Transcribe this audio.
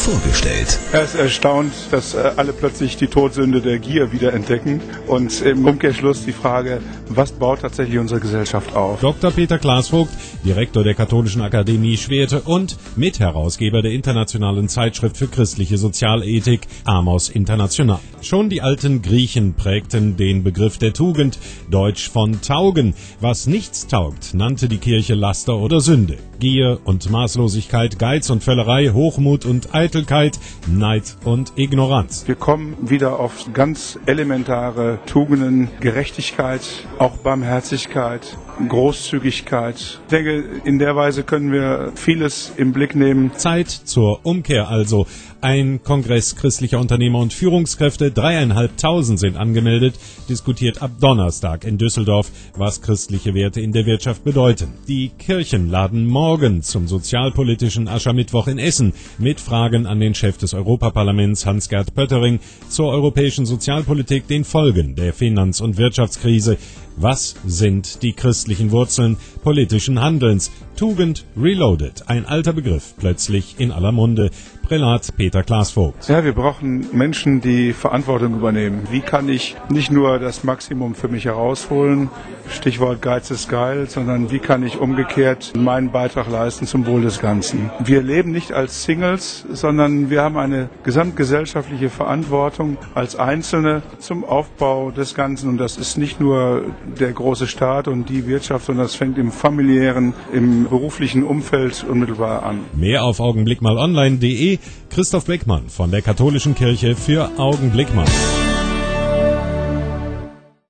vorgestellt. Er ist erstaunt, dass alle plötzlich die Todsünde der Gier wieder entdecken und im Umkehrschluss die Frage, was baut tatsächlich unsere Gesellschaft auf? Dr. Peter Glasvogt, Direktor der Katholischen Akademie Schwerte und Mitherausgeber der internationalen Zeitschrift für christliche Sozialethik Amos International. Schon die alten Griechen prägten den Begriff der Tugend, deutsch von Taugen. Was nichts taugt, nannte die Kirche Laster oder Sünde. Gier und Maßlosigkeit, Geiz und Völlerei, Hochmut und Eitelkeit, Neid und Ignoranz. Wir kommen wieder auf ganz elementare Tugenden, Gerechtigkeit, auch Barmherzigkeit, Großzügigkeit. Ich denke, in der Weise können wir vieles im Blick nehmen. Zeit zur Umkehr also. Ein Kongress christlicher Unternehmer und Führungskräfte, 3.500 sind angemeldet, diskutiert ab Donnerstag in Düsseldorf, was christliche Werte in der Wirtschaft bedeuten. Die Kirchen laden morgen zum sozialpolitischen Aschermittwoch in Essen mit Fragen an den Chef des Europaparlaments Hans-Gert Pöttering zur europäischen Sozialpolitik, den Folgen der Finanz- und Wirtschaftskrise. Was sind die christlichen Wurzeln politischen Handelns? Tugend Reloaded, ein alter Begriff, plötzlich in aller Munde. Prälat Peter Glasvogt. Ja, wir brauchen Menschen, die Verantwortung übernehmen. Wie kann ich nicht nur das Maximum für mich herausholen, Stichwort Geiz ist geil, sondern wie kann ich umgekehrt meinen Beitrag leisten zum Wohl des Ganzen. Wir leben nicht als Singles, sondern wir haben eine gesamtgesellschaftliche Verantwortung als Einzelne zum Aufbau des Ganzen. Und das ist nicht nur der große Staat und die Wirtschaft, sondern das fängt im familiären, im beruflichen Umfeld unmittelbar an. Mehr auf augenblickmalonline.de. Christoph Beckmann von der Katholischen Kirche für Augenblick mal.